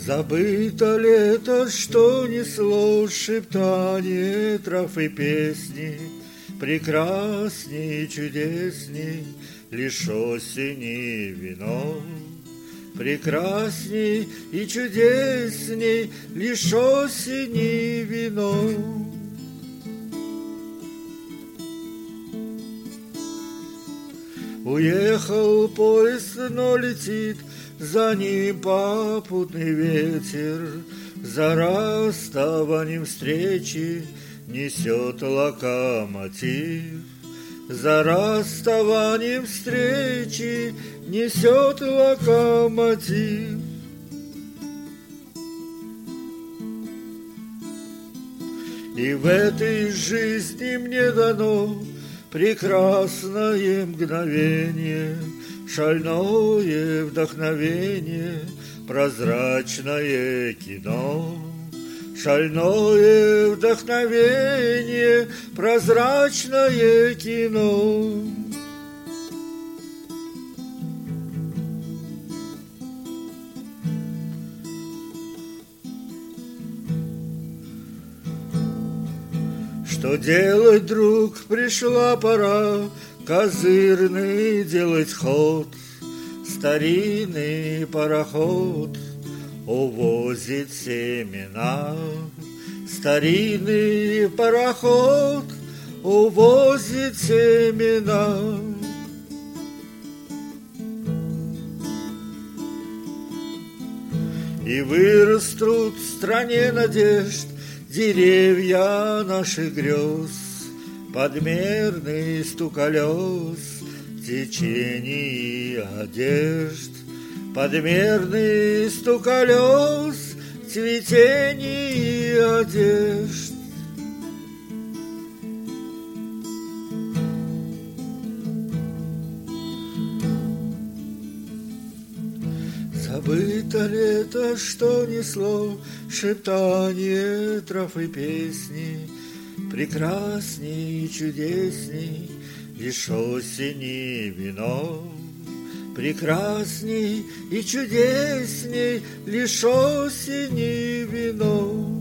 Забыто лето, что несло шептание трав и песни, прекрасней и чудесней лишь осени вино. Прекрасней и чудесней лишь осени вино. Уехал поезд, но летит за ним попутный ветер, за расставанием встречи несет локомотив. За расставанием встречи несет локомотив. И в этой жизни мне дано прекрасное мгновение, шальное вдохновение, прозрачное кино. Шальное вдохновение, прозрачное кино. Что делать, друг, пришла пора, козырный делать ход. Старинный пароход увозит семена. Старинный пароход увозит семена. И вырастут в стране надежд деревья наших грез, подмерный стук колес в течении одежд, подмерный стук колес в цветении одежд. Забыто лето, что несло шептание трав и песни, прекрасней и чудесней лишь осени вино. Прекрасней и чудесней лишь осени вино.